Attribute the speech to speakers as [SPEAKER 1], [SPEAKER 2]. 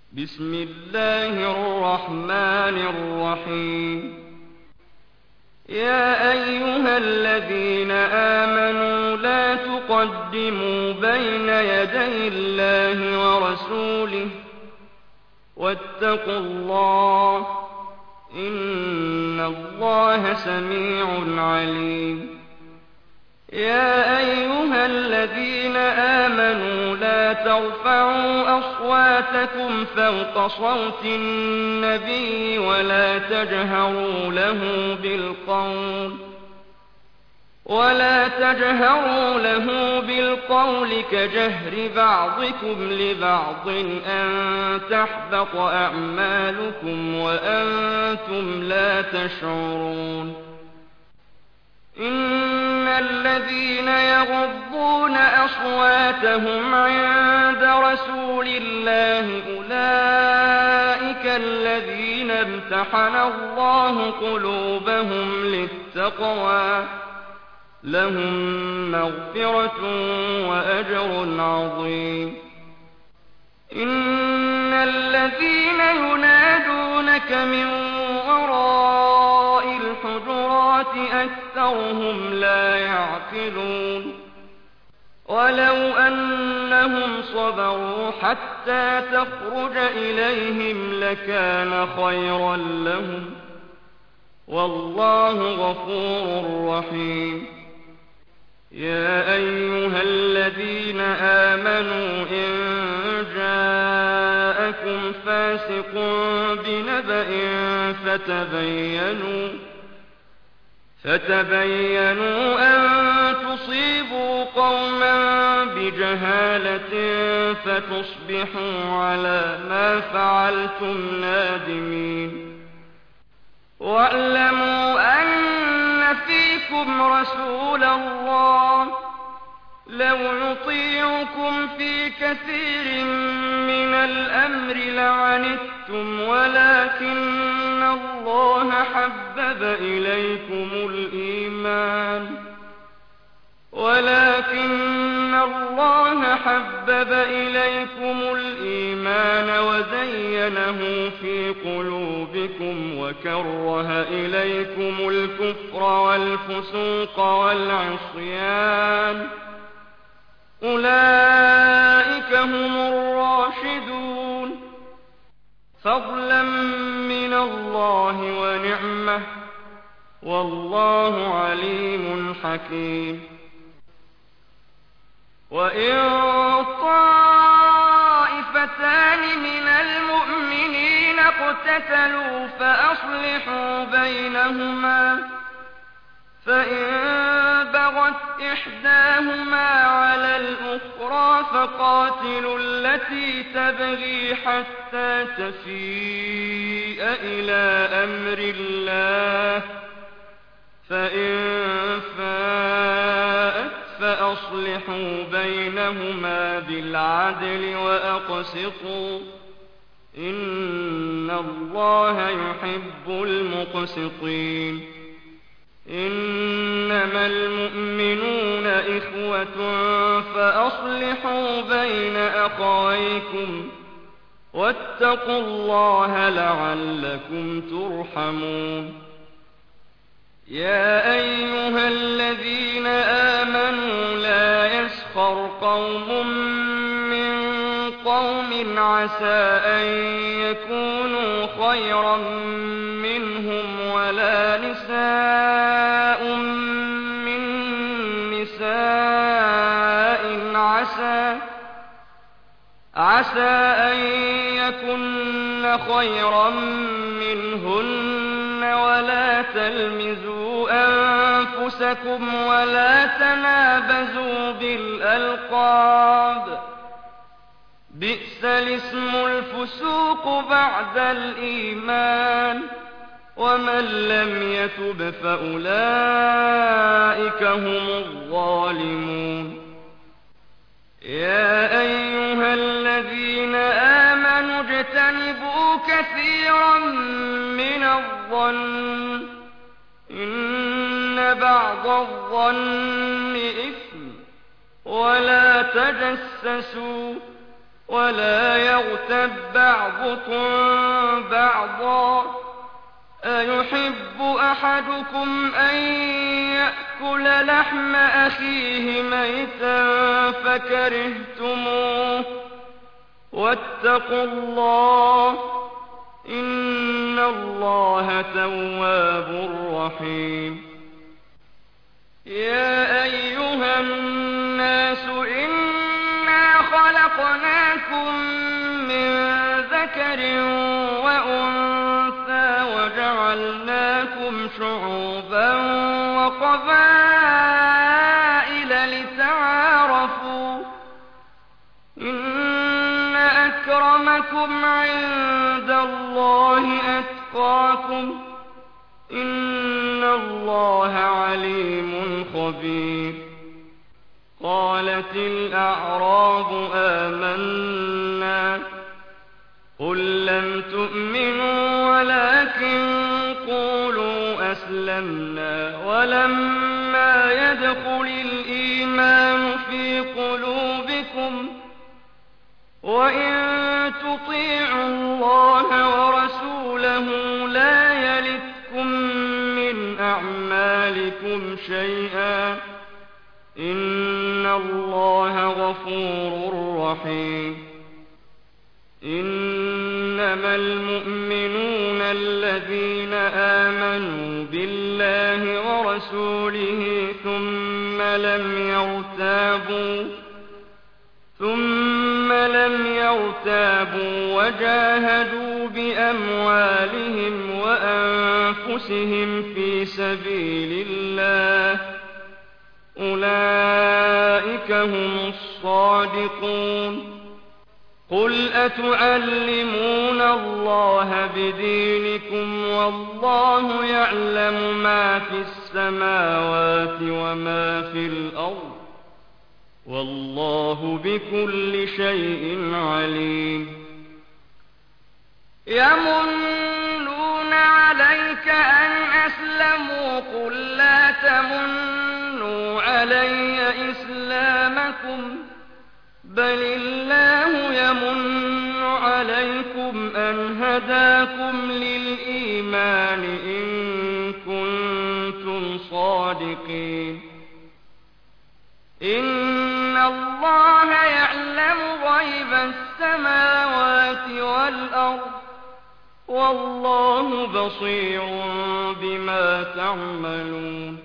[SPEAKER 1] بسم الله الرحمن الرحيم. يا أيها الذين آمنوا لا تقدموا بين يدي الله ورسوله واتقوا الله إن الله سميع عليم. يا أيها الذين آمنوا لا ترفعوا أصواتكم فوق صوت النبي ولا تجهروا له بالقول كجهر بعضكم لبعض أن تحبط أعمالكم وأنتم لا تشعرون. إن الذين يغضون أصواتهم عند رسول الله أولئك الذين امتحن الله قلوبهم للتقوى لهم مغفرة وأجر عظيم. إن الذين ينادونك من وراء الحجرات أكثرهم لا يعقلون. ولو أنهم صبروا حتى تخرج إليهم لكان خيرا لهم والله غفور رحيم. يا أيها الذين آمنوا إن جاءكم فاسق بنبأ فتبينوا أن تصيبوا قوما بجهالة فتصبحوا على ما فعلتم نادمين. واعلموا أن فيكم رسول الله لو يطيعكم في كثير من الأمر لعنتم ولكن الله حبب إليكم الإيمان وزينه في قلوبكم وكره إليكم الكفر والفسوق والعصيان أولئك هم الراشدون فضلا من الله ونعمة والله عليم حكيم. وإن طائفتان من المؤمنين اقتتلوا فأصلحوا بينهما فإن بغت إحداهما على الأخرى فقاتلوا التي تبغي حتى تفيء إلى أمر الله فإن فاءت فأصلحوا بينهما بالعدل وأقسطوا إن الله يحب المقسطين. إنما المؤمنون إخوة فأصلحوا بين أخويكم واتقوا الله لعلكم ترحمون. يا أيها الذين آمنوا لا يسخر قوم من قوم عسى أن يكونوا خيرا منهم ولا نساء من نساء عسى أن يكن خيرا منهن ولا تلمزوا أنفسكم ولا تنابزوا بالألقاب بئس الاسم الفسوق بعد الإيمان ومن لم يتب فأولئك هم الظالمون. يا أيها الذين آمنوا اجتنبوا كثيرا من الظن إن بعض الظن إثم ولا تجسسوا ولا يغتب بعضكم بعضا أيحب أحدكم أن يأكل لحم أخيه ميتا فكرهتموه واتقوا الله إن الله تواب رحيم يا أيها الناس إنا خلقناكم من ذكر وأنثى وجعلناكم شعوبا وقبائل لتعارفوا إن أكرمكم عند الله أتقاكم إن الله عليم خبير قالت الأعراب آمنا قل لم تؤمنوا ولكن قولوا أسلمنا ولما يدخل الإيمان في قلوبكم وإن تطيعوا الله ورسوله لا يلتكم من أعمالكم شيئا إن الله غفور رحيم إنما المؤمنون الذين آمنوا بالله ورسوله ثم لم يرتابوا وجاهدوا بأموالهم وأنفسهم في سبيل الله أولئك هم الصادقون قل أتعلمون الله بدينكم والله يعلم ما في السماوات وما في الأرض والله بكل شيء عليم يمنون عليك أن أسلموا قل لا تمنوا علي إسلامكم بل الله يمن عليكم أن هداكم للإيمان إن كنتم صادقين إن الله يعلم غيب السماوات والأرض والله بصير بما تعملون